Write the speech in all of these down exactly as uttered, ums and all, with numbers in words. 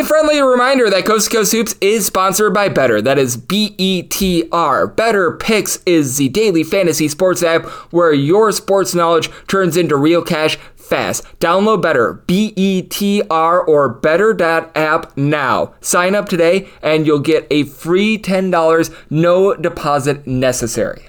A friendly reminder that Coast to Coast Hoops is sponsored by Better. That is B E T R. Better Picks is the daily fantasy sports app where your sports knowledge turns into real cash fast. Download Better, B E T R or better dot app now. Sign up today and you'll get a free ten dollars, no deposit necessary.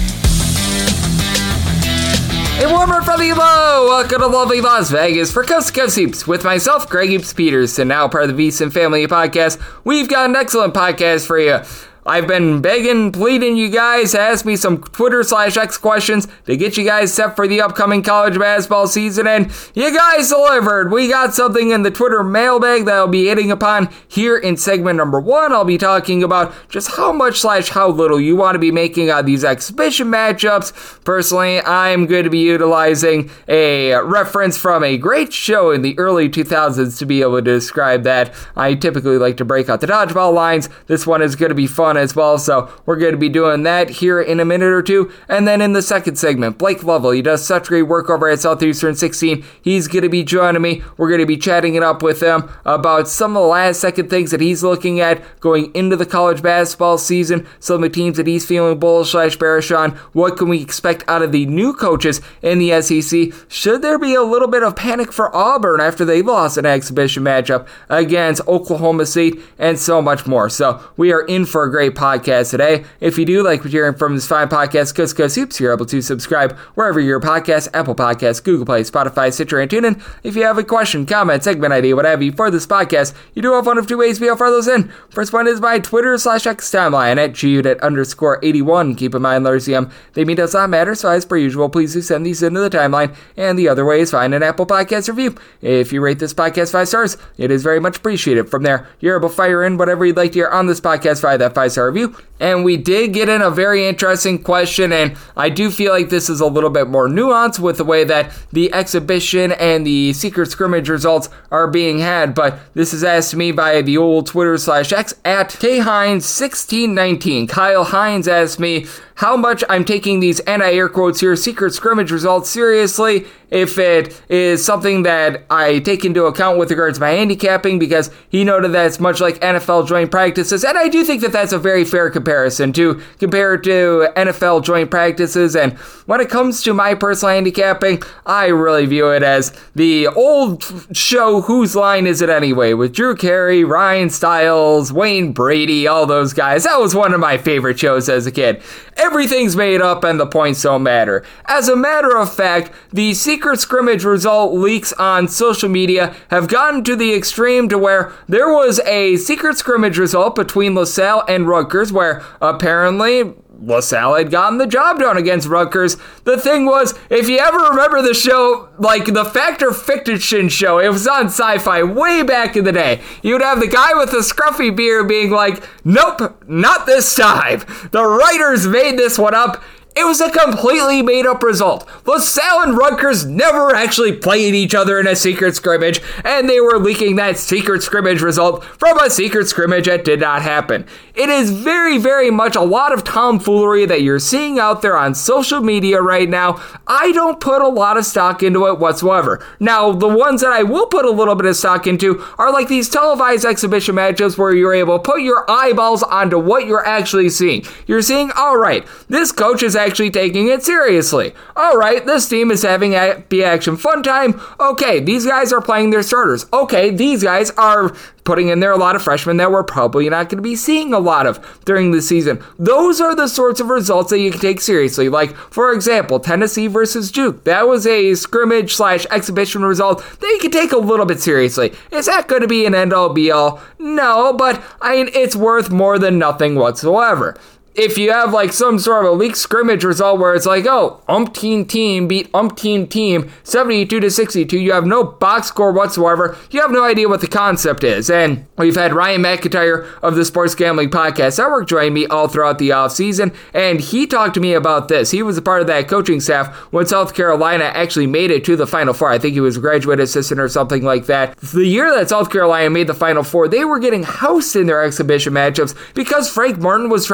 A warmer from the low. Welcome to lovely Las Vegas for Coast to Coast Hoops with myself, Greg Hoops Peterson, now part of the VSiN Family Podcast. We've got an excellent podcast for you. I've been begging, pleading you guys to ask me some Twitter slash X questions to get you guys set for the upcoming college basketball season, and you guys delivered. We got something in the Twitter mailbag that I'll be hitting upon here in segment number one. I'll be talking about just how much slash how little you want to be making on these exhibition matchups. Personally, I'm going to be utilizing a reference from a great show in the early two thousands to be able to describe that. I typically like to break out the dodgeball lines. This one is going to be fun as well, so we're going to be doing that here in a minute or two. And then in the second segment, Blake Lovell, he does such great work over at Southeastern sixteen. He's going to be joining me. We're going to be chatting it up with him about some of the last second things that he's looking at going into the college basketball season, some of the teams that he's feeling bullish slash bearish on. What can we expect out of the new coaches in the S E C? Should there be a little bit of panic for Auburn after they lost an exhibition matchup against Oklahoma State, and so much more. So we are in for a great podcast today. If you do like what you're hearing from this fine podcast, Coast to Coast Hoops, you're able to subscribe wherever your podcast, Apple Podcasts, Google Play, Spotify, Stitcher, and TuneIn. If you have a question, comment, segment idea, what have you for this podcast, you do have one of two ways to be able to throw those in. First one is my Twitter slash X timeline at G-Unit underscore 81. Keep in mind, Larsium, they mean does not matter, so as per usual, please do send these into the timeline. And the other way is find an Apple Podcast review. If you rate this podcast five stars, it is very much appreciated. From there, you're able to fire in whatever you'd like to hear on this podcast via that five star review. And we did get in a very interesting question, and I do feel like this is a little bit more nuanced with the way that the exhibition and the secret scrimmage results are being had, but this is asked to me by the old Twitter slash X at K Hines sixteen nineteen. Kyle Hines asked me how much I'm taking these anti-air quotes here, secret scrimmage results, seriously, if it is something that I take into account with regards to my handicapping, because he noted that it's much like N F L joint practices, and I do think that that's a very fair comparison to compare it to N F L joint practices. And when it comes to my personal handicapping, I really view it as the old show Whose Line Is It Anyway, with Drew Carey, Ryan Stiles, Wayne Brady, all those guys. That was one of my favorite shows as a kid. Everything's made up and the points don't matter. As a matter of fact, the secret scrimmage result leaks on social media have gotten to the extreme to where there was a secret scrimmage result between LaSalle and Rutgers where apparently LaSalle had gotten the job done against Rutgers. The thing was, if you ever remember the show, like the Fact or Fiction show, it was on Sci-Fi way back in the day. You'd have the guy with the scruffy beard being like, nope, not this time. The writers made this one up. It was a completely made-up result. LaSalle and Rutgers never actually played each other in a secret scrimmage, and they were leaking that secret scrimmage result from a secret scrimmage that did not happen. It is very, very much a lot of tomfoolery that you're seeing out there on social media right now. I don't put a lot of stock into it whatsoever. Now, the ones that I will put a little bit of stock into are like these televised exhibition matchups where you're able to put your eyeballs onto what you're actually seeing. You're seeing, all right, this coach is actually taking it seriously. All right, this team is having a B-Action fun time. Okay, these guys are playing their starters. Okay, these guys are putting in there a lot of freshmen that we're probably not going to be seeing a lot of during the season. Those are the sorts of results that you can take seriously. Like, for example, Tennessee versus Duke. That was a scrimmage slash exhibition result that you can take a little bit seriously. Is that going to be an end-all be-all? No, but I mean, it's worth more than nothing whatsoever. If you have like some sort of a leaked scrimmage result where it's like, oh, umpteen team beat umpteen team seventy-two to sixty-two, you have no box score whatsoever, you have no idea what the concept is. And we've had Ryan McIntyre of the Sports Gambling Podcast Network join me all throughout the offseason, and he talked to me about this. He was a part of that coaching staff when South Carolina actually made it to the Final Four. I think he was a graduate assistant or something like that. The year that South Carolina made the Final Four, they were getting housed in their exhibition matchups because Frank Martin was trying out a bunch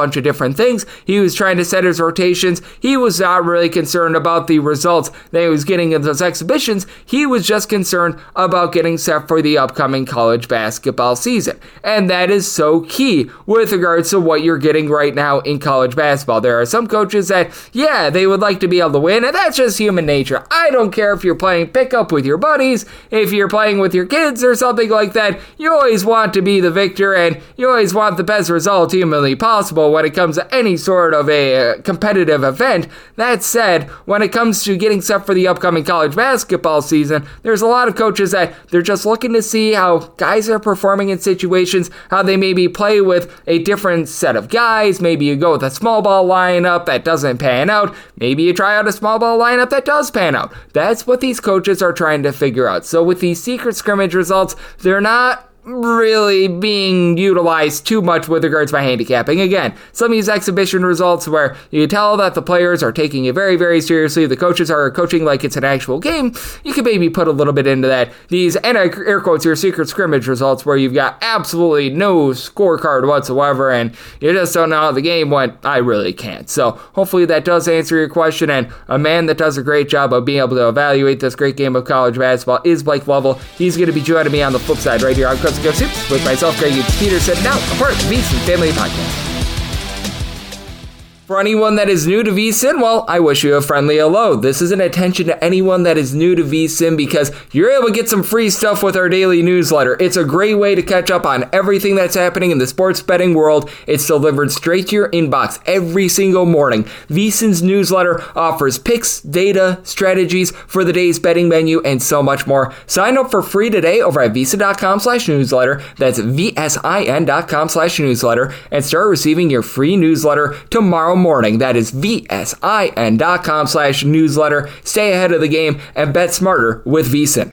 bunch of different things. He was trying to set his rotations. He was not really concerned about the results that he was getting in those exhibitions. He was just concerned about getting set for the upcoming college basketball season. And that is so key with regards to what you're getting right now in college basketball. There are some coaches that, yeah, they would like to be able to win, and that's just human nature. I don't care if you're playing pickup with your buddies, if you're playing with your kids or something like that. You always want to be the victor, and you always want the best result humanly possible when it comes to any sort of a competitive event. That said, when it comes to getting set for the upcoming college basketball season, there's a lot of coaches that they're just looking to see how guys are performing in situations, how they maybe play with a different set of guys. Maybe you go with a small ball lineup that doesn't pan out. Maybe you try out a small ball lineup that does pan out. That's what these coaches are trying to figure out. So with these secret scrimmage results, they're not really being utilized too much with regards to my handicapping. Again, some of these exhibition results where you tell that the players are taking it very, very seriously, the coaches are coaching like it's an actual game, you can maybe put a little bit into that. These, and I air quotes here, secret scrimmage results where you've got absolutely no scorecard whatsoever and you just don't know how the game went, I really can't. So hopefully that does answer your question, and a man that does a great job of being able to evaluate this great game of college basketball is Blake Lovell. He's going to be joining me on the flip side right here on Coach Go Soups with myself, Greg Peterson, now a part of the VSiN Family Podcast. For anyone that is new to VSiN, well, I wish you a friendly hello. This is an attention to anyone that is new to VSiN because you're able to get some free stuff with our daily newsletter. It's a great way to catch up on everything that's happening in the sports betting world. It's delivered straight to your inbox every single morning. VSiN's newsletter offers picks, data, strategies for the day's betting menu, and so much more. Sign up for free today over at VSiN.com slash newsletter. That's V-S-I-N.com slash newsletter and start receiving your free newsletter tomorrow morning. That is V-S-I-N.com slash newsletter. Stay ahead of the game and bet smarter with VSiN.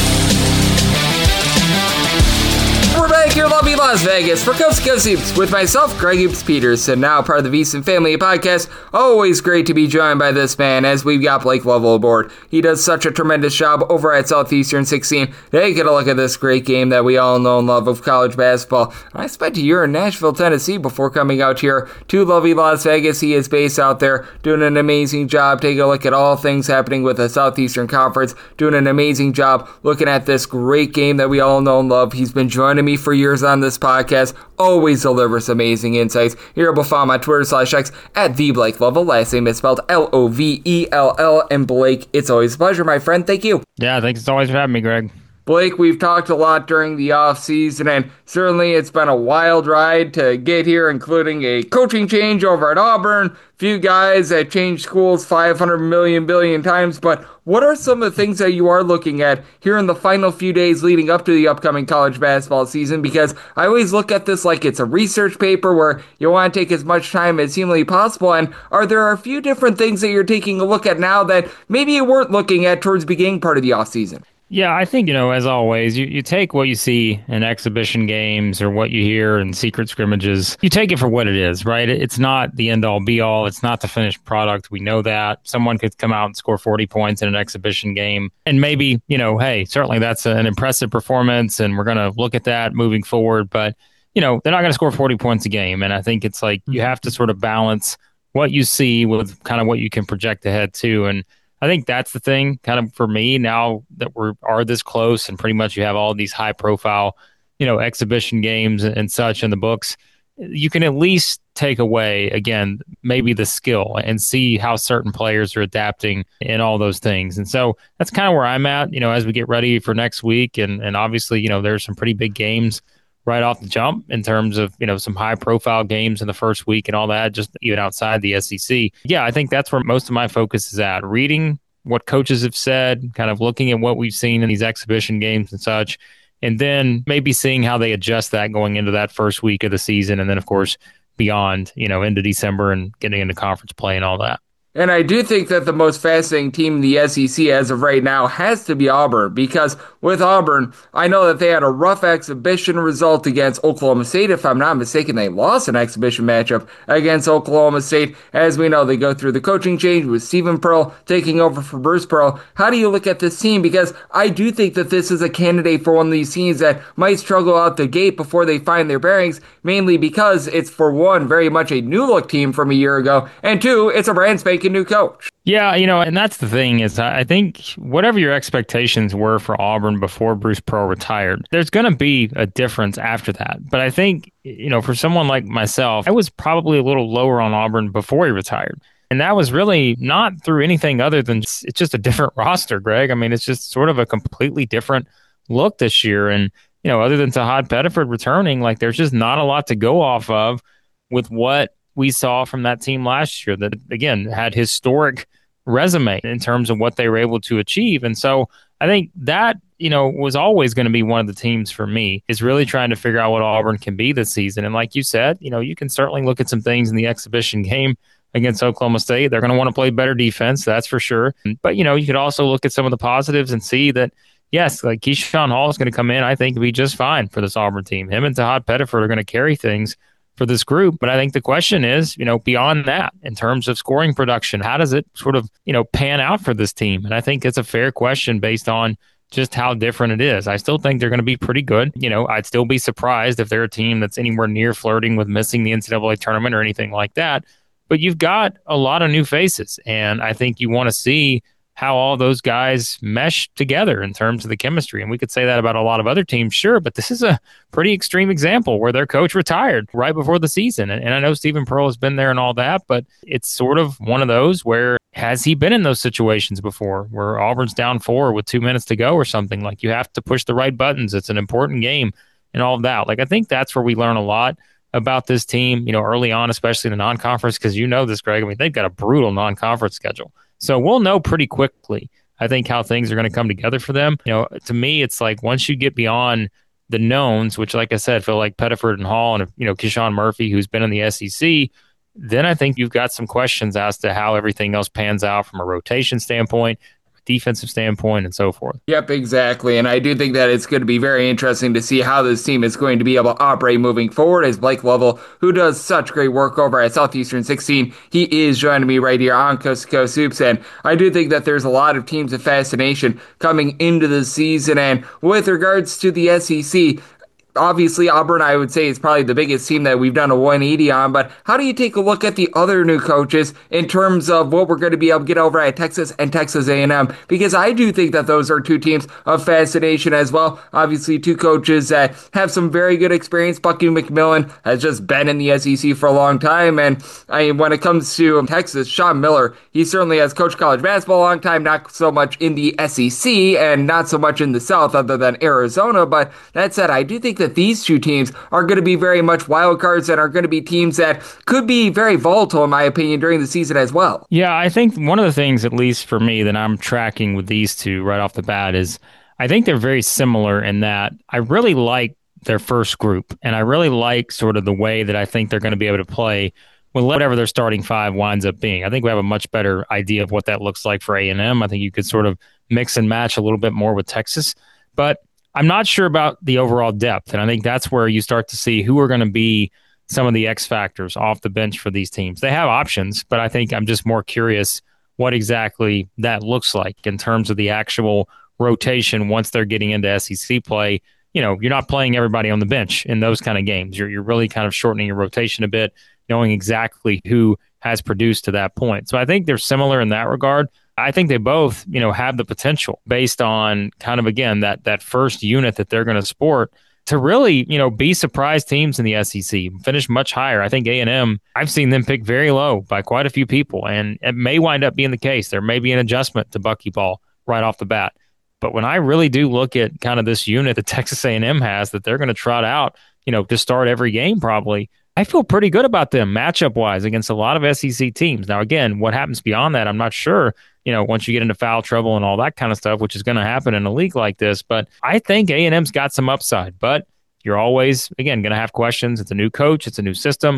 We're back here in lovely Las Vegas for Coast to Coast Hoops with myself, Greg Hoops Peterson, now part of the VSiN Family Podcast. Always great to be joined by this man as we've got Blake Lovell aboard. He does such a tremendous job over at Southeastern sixteen. Hey, get a look at this great game that we all know and love of college basketball. I spent a year in Nashville, Tennessee before coming out here to lovely Las Vegas. He is based out there doing an amazing job. Take a look at all things happening with the Southeastern Conference, doing an amazing job looking at this great game that we all know and love. He's been joining me for years on this podcast, always delivers amazing insights. You're able to follow him on Twitter slash X at the Blake Lovell. Last name is spelled L O V E L L. And Blake, it's always a pleasure, my friend. Thank you. Yeah, thanks. It's always for having me, Greg. Blake, we've talked a lot during the offseason, and certainly it's been a wild ride to get here, including a coaching change over at Auburn, few guys that changed schools five hundred million billion times, but what are some of the things that you are looking at here in the final few days leading up to the upcoming college basketball season? Because I always look at this like it's a research paper where you want to take as much time as humanly possible, and are there a few different things that you're taking a look at now that maybe you weren't looking at towards the beginning part of the offseason? Yeah, I think, you know, as always, you, you take what you see in exhibition games or what you hear in secret scrimmages, you take it for what it is, right? It's not the end-all, be-all. It's not the finished product. We know that. Someone could come out and score forty points in an exhibition game. And maybe, you know, hey, certainly that's an impressive performance, and we're going to look at that moving forward. But, you know, they're not going to score forty points a game. And I think it's like you have to sort of balance what you see with kind of what you can project ahead to. And I think that's the thing kind of for me now that we are this close and pretty much you have all these high profile, you know, exhibition games and such in the books. You can at least take away, again, maybe the skill and see how certain players are adapting in all those things. And so that's kind of where I'm at, you know, as we get ready for next week. And, and obviously, you know, there's some pretty big games right off the jump in terms of, you know, some high profile games in the first week and all that, just even outside the S E C. Yeah, I think that's where most of my focus is at. Reading what coaches have said, kind of looking at what we've seen in these exhibition games and such, and then maybe seeing how they adjust that going into that first week of the season. And then, of course, beyond, you know, into December and getting into conference play and all that. And I do think that the most fascinating team in the S E C as of right now has to be Auburn, because with Auburn, I know that they had a rough exhibition result against Oklahoma State. If I'm not mistaken, they lost an exhibition matchup against Oklahoma State. As we know, they go through the coaching change with Stephen Pearl taking over for Bruce Pearl. How do you look at this team? Because I do think that this is a candidate for one of these teams that might struggle out the gate before they find their bearings, mainly because it's, for one, very much a new look team from a year ago, and two, it's a brand spanking new coach. Yeah, you know, and that's the thing is I think whatever your expectations were for Auburn before Bruce Pearl retired, there's going to be a difference after that. But I think, you know, for someone like myself, I was probably a little lower on Auburn before he retired. And that was really not through anything other than just, it's just a different roster, Greg. I mean, it's just sort of a completely different look this year. And, you know, other than Tahad Pettiford returning, like there's just not a lot to go off of with what we saw from that team last year that, again, had historic resume in terms of what they were able to achieve. And so I think that, you know, was always going to be one of the teams for me, is really trying to figure out what Auburn can be this season. And like you said, you know, you can certainly look at some things in the exhibition game against Oklahoma State. They're going to want to play better defense, that's for sure. But, you know, you could also look at some of the positives and see that, yes, like Keyshawn Hall is going to come in, I think, be just fine for this Auburn team. Him and Tahad Pettiford are going to carry things for this group. But I think the question is, you know, beyond that, in terms of scoring production, how does it sort of, you know, pan out for this team? And I think it's a fair question based on just how different it is. I still think they're going to be pretty good. You know, I'd still be surprised if they're a team that's anywhere near flirting with missing the N C double A tournament or anything like that. But you've got a lot of new faces, and I think you want to see how all those guys mesh together in terms of the chemistry. And we could say that about a lot of other teams, sure, but this is a pretty extreme example where their coach retired right before the season. And, and I know Stephen Pearl has been there and all that, but it's sort of one of those where, has he been in those situations before where Auburn's down four with two minutes to go or something? Like, you have to push the right buttons. It's an important game and all of that. Like, I think that's where we learn a lot about this team, you know, early on, especially in the non-conference, because you know this, Greg. I mean, they've got a brutal non-conference schedule. So we'll know pretty quickly, I think, how things are going to come together for them. You know, to me, it's like once you get beyond the knowns, which, like I said, feel like Pettiford and Hall and, you know, Keyshawn Murphy, who's been in the S E C, then I think you've got some questions as to how everything else pans out from a rotation standpoint, defensive standpoint, and so forth. Yep, exactly. And I do think that it's going to be very interesting to see how this team is going to be able to operate moving forward, as Blake Lovell, who does such great work over at Southeastern sixteen, he is joining me right here on Coast to Coast Hoops. And I do think that there's a lot of teams of fascination coming into the season. And with regards to the S E C, obviously, Auburn, I would say, is probably the biggest team that we've done a one eighty on, but how do you take a look at the other new coaches in terms of what we're going to be able to get over at Texas and Texas A and M? Because I do think that those are two teams of fascination as well. Obviously, two coaches that have some very good experience. Bucky McMillan has just been in the S E C for a long time, and I mean, when it comes to Texas, Sean Miller, he certainly has coached college basketball a long time, not so much in the S E C and not so much in the South other than Arizona, but that said, I do think that that these two teams are going to be very much wild cards and are going to be teams that could be very volatile, in my opinion, during the season as well. Yeah, I think one of the things, at least for me, that I'm tracking with these two right off the bat is I think they're very similar in that I really like their first group, and I really like sort of the way that I think they're going to be able to play with whatever their starting five winds up being. I think we have a much better idea of what that looks like for A and M. I think you could sort of mix and match a little bit more with Texas, but I'm not sure about the overall depth, and I think that's where you start to see who are going to be some of the X factors off the bench for these teams. They have options, but I think I'm just more curious what exactly that looks like in terms of the actual rotation once they're getting into S E C play. You know, you're not playing everybody on the bench in those kind of games. You're, you're really kind of shortening your rotation a bit, knowing exactly who has produced to that point. So I think they're similar in that regard. I think they both, you know, have the potential based on kind of, again, that that first unit that they're going to sport to really, you know, be surprise teams in the S E C, finish much higher. I think A and M, I've seen them pick very low by quite a few people, and it may wind up being the case. There may be an adjustment to Bucky ball right off the bat. But when I really do look at kind of this unit that Texas A and M has that they're going to trot out, you know, to start every game probably, I feel pretty good about them matchup-wise against a lot of S E C teams. Now, again, what happens beyond that, I'm not sure, you know, once you get into foul trouble and all that kind of stuff, which is going to happen in a league like this. But I think A and M's got some upside. But you're always, again, going to have questions. It's a new coach. It's a new system.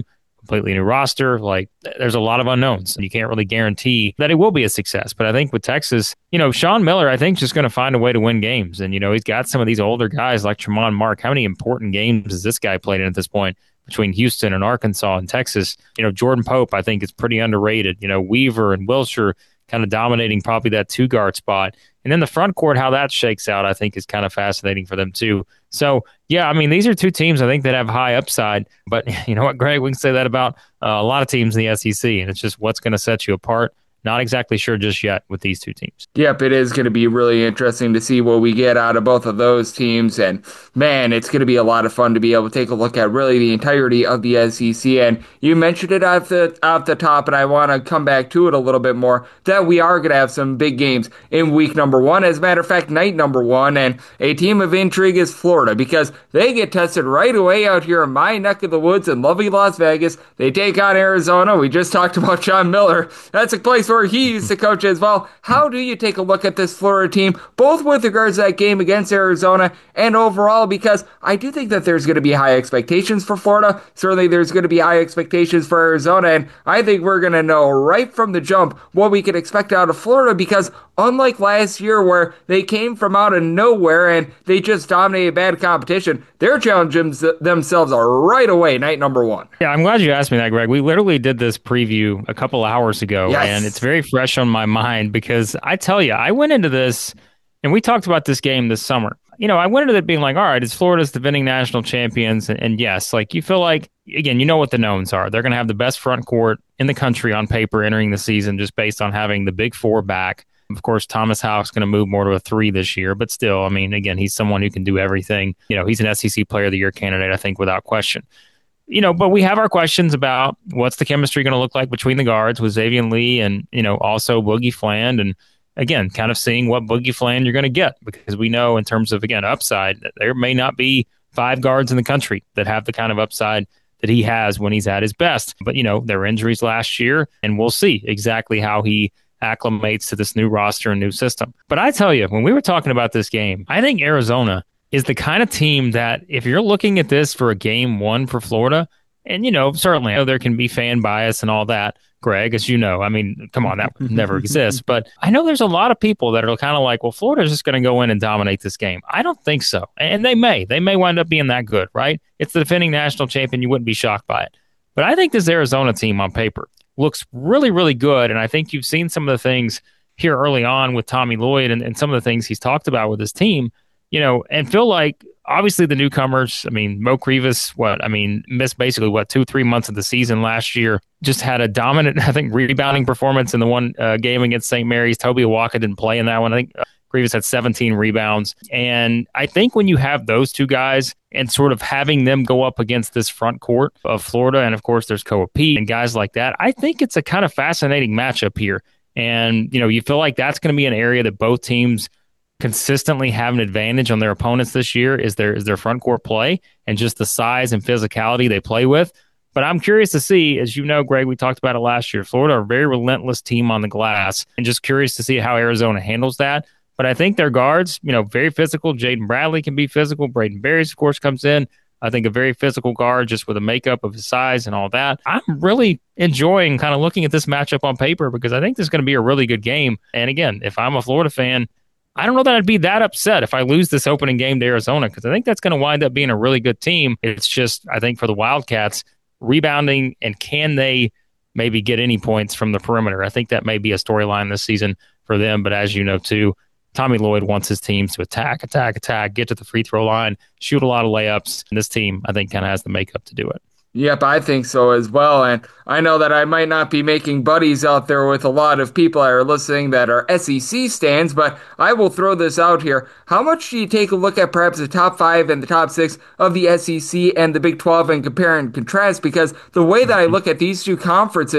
completely new roster. Like, there's a lot of unknowns, and you can't really guarantee that it will be a success. But I think with Texas, you know, Sean Miller, I think, is just going to find a way to win games. And, you know, he's got some of these older guys like Tremont Mark. How many important games has this guy played in at this point between Houston and Arkansas and Texas? You know, Jordan Pope, I think, is pretty underrated. You know, Weaver and Wilshire kind of dominating probably that two guard spot. And then the front court, how that shakes out, I think is kind of fascinating for them too. So, yeah, I mean, these are two teams I think that have high upside. But you know what, Greg, we can say that about uh, a lot of teams in the S E C, and it's just what's going to set you apart. Not exactly sure just yet with these two teams. Yep, it is going to be really interesting to see what we get out of both of those teams. And man, it's going to be a lot of fun to be able to take a look at really the entirety of the S E C. And you mentioned it off the, off the top, and I want to come back to it a little bit more, that we are going to have some big games in week number one. As a matter of fact, night number one. And a team of intrigue is Florida, because they get tested right away out here in my neck of the woods in lovely Las Vegas. They take on Arizona. We just talked about Sean Miller. That's a place where he used to coach as well. How do you take a look at this Florida team, both with regards to that game against Arizona and overall? Because I do think that there's going to be high expectations for Florida. Certainly there's going to be high expectations for Arizona, and I think we're going to know right from the jump what we can expect out of Florida, because unlike last year where they came from out of nowhere and they just dominated bad competition, they're challenging themselves right away, night number one. Yeah, I'm glad you asked me that, Greg. We literally did this preview a couple hours ago, yes. and it's very fresh on my mind because I tell you, I went into this, and we talked about this game this summer. You know, I went into it being like, all right, it's Florida's defending national champions, and, and yes, like you feel like, again, you know what the knowns are. They're going to have the best front court in the country on paper entering the season just based on having the big four back. Of course, Thomas Houck's going to move more to a three this year, but still, I mean, again, he's someone who can do everything. You know, he's an S E C Player of the Year candidate, I think, without question. You know, but we have our questions about what's the chemistry going to look like between the guards with Xavier Lee and, you know, also Boogie Fland. And again, kind of seeing what Boogie Fland you're going to get, because we know in terms of, again, upside, that there may not be five guards in the country that have the kind of upside that he has when he's at his best. But, you know, there were injuries last year, and we'll see exactly how he acclimates to this new roster and new system. But I tell you, when we were talking about this game, I think Arizona is the kind of team that if you're looking at this for a game one for Florida, and, you know, certainly I know there can be fan bias and all that, Greg, as you know, I mean, come on, that would never exist. But I know there's a lot of people that are kind of like, well, Florida's just going to go in and dominate this game. I don't think so. And they may. They may wind up being that good, right? It's the defending national champion. You wouldn't be shocked by it. But I think this Arizona team on paper looks really, really good. And I think you've seen some of the things here early on with Tommy Lloyd and, and some of the things he's talked about with his team, you know, and feel like obviously the newcomers, I mean, Mo Rivas, what, I mean, missed basically what, two, three months of the season last year, just had a dominant, I think, rebounding performance in the one uh, game against Saint Mary's. Toby Awaka didn't play in that one. I think uh, Rivas had seventeen rebounds. And I think when you have those two guys and sort of having them go up against this front court of Florida, and of course there's Koa Pete and guys like that, I think it's a kind of fascinating matchup here. And, you know, you feel like that's going to be an area that both teams consistently have an advantage on their opponents this year is their, is their front court play and just the size and physicality they play with. But I'm curious to see, as you know, Greg, we talked about it last year, Florida are a very relentless team on the glass, and just curious to see how Arizona handles that. But I think their guards, you know, very physical. Jaden Bradley can be physical. Braden Berries, of course, comes in. I think a very physical guard just with a makeup of his size and all that. I'm really enjoying kind of looking at this matchup on paper because I think this is going to be a really good game. And again, if I'm a Florida fan, I don't know that I'd be that upset if I lose this opening game to Arizona because I think that's going to wind up being a really good team. It's just, I think for the Wildcats, rebounding and can they maybe get any points from the perimeter? I think that may be a storyline this season for them. But as you know, too, Tommy Lloyd wants his teams to attack, attack, attack, get to the free throw line, shoot a lot of layups. And this team, I think, kind of has the makeup to do it. Yep, I think so as well. And I know that I might not be making buddies out there with a lot of people that are listening that are S E C stands, but I will throw this out here. How much do you take a look at perhaps the top five and the top six of the S E C and the Big twelve and compare and contrast? Because the way that I look at these two conferences,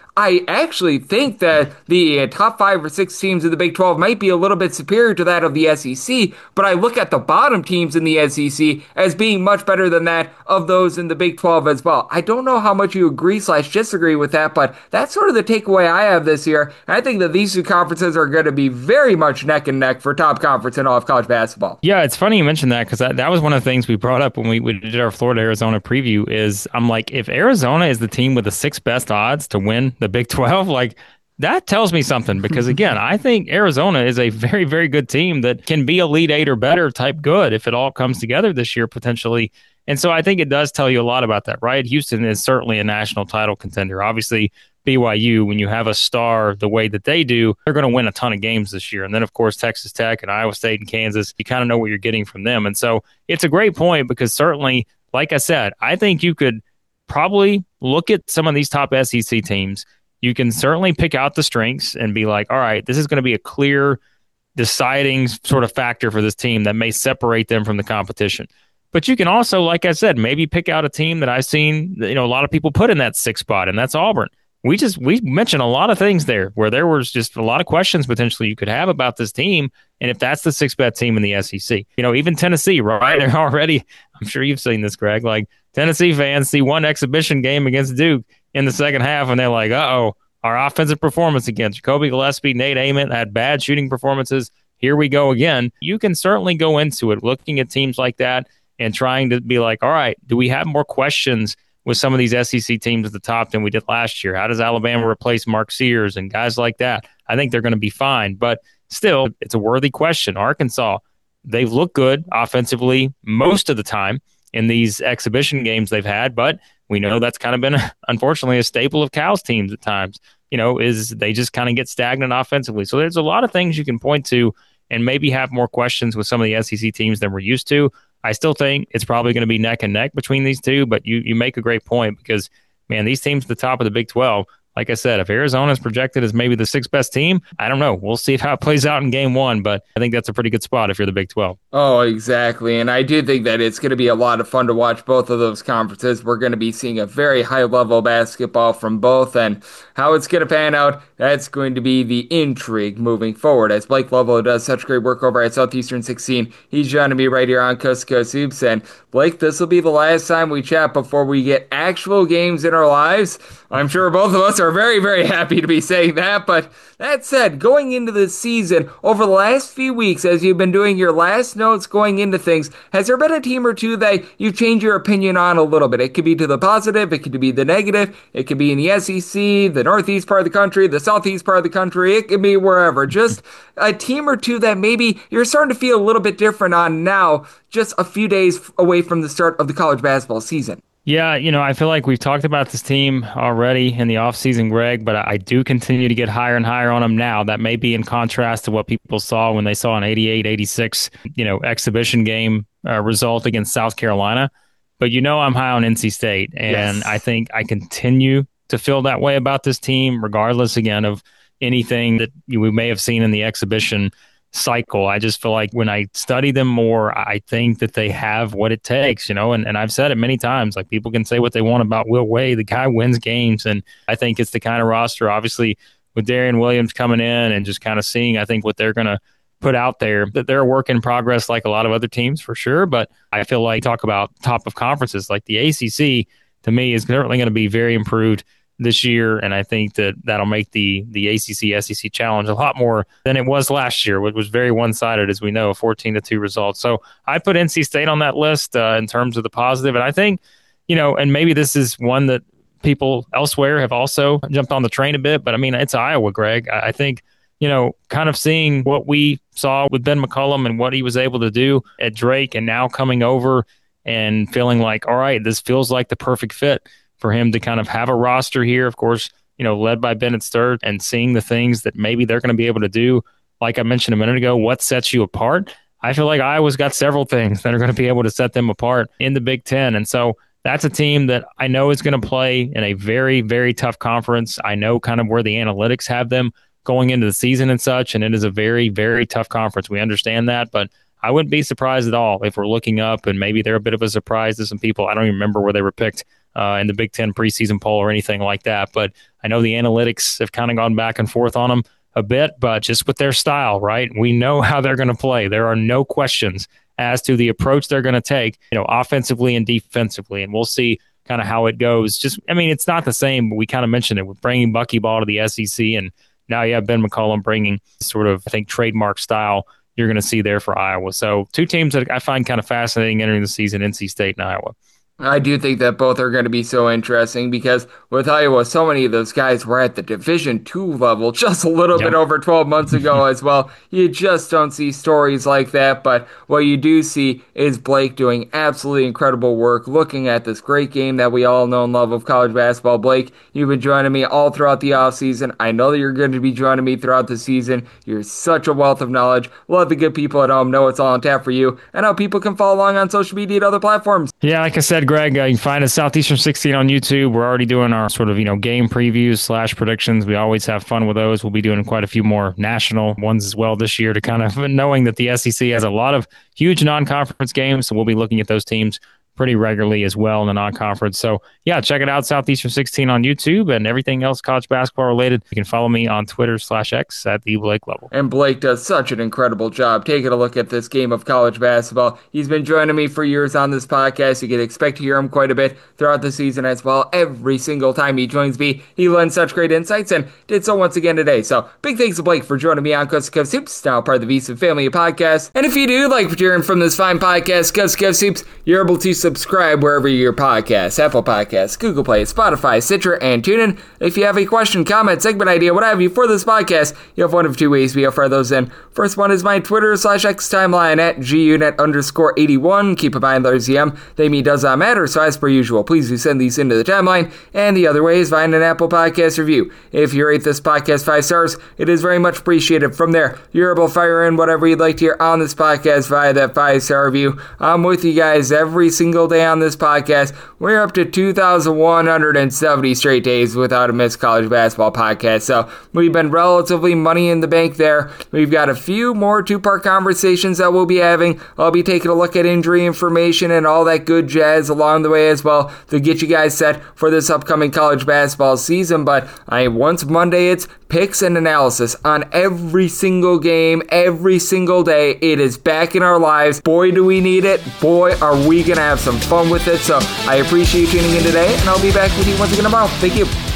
I actually think that the top five or six teams in the Big twelve might be a little bit superior to that of the S E C, but I look at the bottom teams in the S E C as being much better than that of those in the Big twelve as well. I don't know how much you agree slash disagree with that, but that's sort of the takeaway I have this year. And I think that these two conferences are going to be very much neck and neck for top conference in all of college basketball. Yeah, it's funny you mentioned that because that, that was one of the things we brought up when we, we did our Florida-Arizona preview is I'm like, if Arizona is the team with the sixth best odds to win the Big twelve, like that tells me something because, again, I think Arizona is a very, very good team that can be Elite Eight or better type good if it all comes together this year potentially. And so I think it does tell you a lot about that, right? Houston is certainly a national title contender. Obviously, B Y U, when you have a star the way that they do, they're going to win a ton of games this year. And then, of course, Texas Tech and Iowa State and Kansas, you kind of know what you're getting from them. And so it's a great point because certainly, like I said, I think you could probably look at some of these top S E C teams. You can certainly pick out the strengths and be like, all right, this is going to be a clear deciding sort of factor for this team that may separate them from the competition. But you can also, like I said, maybe pick out a team that I've seen, you know, a lot of people put in that sixth spot, and that's Auburn. We just we mentioned a lot of things there where there was just a lot of questions potentially you could have about this team, and if that's the sixth best team in the S E C, you know, even Tennessee, right? They're already. I'm sure you've seen this, Greg. Like Tennessee fans see one exhibition game against Duke in the second half, and they're like, "Uh oh, our offensive performance against Jacoby Gillespie, Nate Ament had bad shooting performances. Here we go again." You can certainly go into it looking at teams like that and trying to be like, all right, do we have more questions with some of these S E C teams at the top than we did last year? How does Alabama replace Mark Sears and guys like that? I think they're going to be fine, but still, it's a worthy question. Arkansas, they've looked good offensively most of the time in these exhibition games they've had, but we know that's kind of been, unfortunately, a staple of Cal's teams at times, you know, is they just kind of get stagnant offensively. So there's a lot of things you can point to and maybe have more questions with some of the S E C teams than we're used to. I still think it's probably going to be neck and neck between these two, but you you make a great point because, man, these teams at the top of the Big twelve, like I said, if Arizona is projected as maybe the sixth best team, I don't know. We'll see how it plays out in game one, but I think that's a pretty good spot if you're the Big twelve. Oh, exactly. And I do think that it's going to be a lot of fun to watch both of those conferences. We're going to be seeing a very high level basketball from both, and how it's going to pan out, that's going to be the intrigue moving forward. As Blake Lovell does such great work over at Southeastern sixteen, he's joining me right here on Coast to Coast Hoops. And Blake, this will be the last time we chat before we get actual games in our lives. I'm sure both of us are very, very happy to be saying that. But that said, going into the season, over the last few weeks, as you've been doing your last notes going into things, has there been a team or two that you've changed your opinion on a little bit? It could be to the positive, it could be the negative, it could be in the S E C, the Northeast part of the country, the Southeast part of the country, it could be wherever. Just a team or two that maybe you're starting to feel a little bit different on now, just a few days away from the start of the college basketball season. Yeah, you know, I feel like we've talked about this team already in the offseason, Greg, but I do continue to get higher and higher on them now. That may be in contrast to what people saw when they saw an eighty-eight eighty-six, you know, exhibition game uh, result against South Carolina. But you know I'm high on N C State, and yes. I think I continue to feel that way about this team, regardless, again, of anything that we may have seen in the exhibition cycle. I just feel like when I study them more, I think that they have what it takes, you know, and, and I've said it many times, like people can say what they want about Will Wade. The guy wins games, and I think it's the kind of roster, obviously, with Darian Williams coming in and just kind of seeing, I think, what they're going to put out there, that they're a work in progress like a lot of other teams for sure. But I feel like talk about top of conferences, like the A C C, to me, is certainly going to be very improved this year, and I think that that'll make the the A C C S E C challenge a lot more than it was last year, which was very one-sided, as we know, a fourteen to two result. So I put N C State on that list uh, in terms of the positive, and I think, you know, and maybe this is one that people elsewhere have also jumped on the train a bit, but I mean, it's Iowa, Greg. I, I think, you know, kind of seeing what we saw with Ben McCollum and what he was able to do at Drake, and now coming over and feeling like, all right, this feels like the perfect fit for him to kind of have a roster here, of course, you know, led by Bennett Sturt, and seeing the things that maybe they're going to be able to do. Like I mentioned a minute ago, what sets you apart? I feel like Iowa's got several things that are going to be able to set them apart in the Big Ten. And so that's a team that I know is going to play in a very, very tough conference. I know kind of where the analytics have them going into the season and such, and it is a very, very tough conference. We understand that, but I wouldn't be surprised at all if we're looking up and maybe they're a bit of a surprise to some people. I don't even remember where they were picked uh, in the Big Ten preseason poll or anything like that. But I know the analytics have kind of gone back and forth on them a bit, but just with their style, right? We know how they're going to play. There are no questions as to the approach they're going to take, you know, offensively and defensively. And we'll see kind of how it goes. Just, I mean, it's not the same, but we kind of mentioned it with bringing Buckyball to the S E C, and now you have Ben McCollum bringing sort of, I think, trademark style you're going to see there for Iowa. So two teams that I find kind of fascinating entering the season, N C State and Iowa. I do think that both are going to be so interesting because with Iowa, so many of those guys were at the Division two level just a little yep. bit over twelve months ago as well. You just don't see stories like that, but what you do see is Blake doing absolutely incredible work looking at this great game that we all know and love of college basketball. Blake, you've been joining me all throughout the offseason. I know that you're going to be joining me throughout the season. You're such a wealth of knowledge. Let the good people at home know it's all on tap for you and how people can follow along on social media and other platforms. Yeah, like I said, Greg, uh, you can find us Southeastern sixteen on YouTube. We're already doing our sort of, you know, game previews slash predictions. We always have fun with those. We'll be doing quite a few more national ones as well this year to kind of knowing that the S E C has a lot of huge non-conference games. So we'll be looking at those teams pretty regularly as well in the non-conference. So yeah, check it out, Southeastern sixteen on YouTube, and everything else college basketball related. You can follow me on Twitter slash X at the Blake Level. And Blake does such an incredible job taking a look at this game of college basketball. He's been joining me for years on this podcast. You can expect to hear him quite a bit throughout the season as well. Every single time he joins me, he lends such great insights and did so once again today. So big thanks to Blake for joining me on Coast to Coast Hoops, now part of the VSiN family of podcasts. And if you do like what you're hearing from this fine podcast, Coast to Coast Hoops, you're able to subscribe wherever you your podcasts, Apple Podcasts, Google Play, Spotify, Stitcher, and TuneIn. If you have a question, comment, segment idea, what have you for this podcast, you have one of two ways we offer those in. First one is my Twitter slash X timeline at gunet underscore 81. Keep in mind, there's the M. They me does not matter, so as per usual, please do send these into the timeline. And the other way is find an Apple Podcast review. If you rate this podcast five stars, it is very much appreciated. From there, you're able to fire in whatever you'd like to hear on this podcast via that five-star review. I'm with you guys every single day on this podcast. We're up to two thousand one hundred seventy straight days without a missed college basketball podcast, so we've been relatively money in the bank there. We've got a few more two-part conversations that we'll be having. I'll be taking a look at injury information and all that good jazz along the way as well to get you guys set for this upcoming college basketball season, but I once Monday it's picks and analysis on every single game, every single day. It is back in our lives. Boy, do we need it. Boy, are we going to have some fun with it. So I appreciate you tuning in today, and I'll be back with you once again tomorrow. Thank you.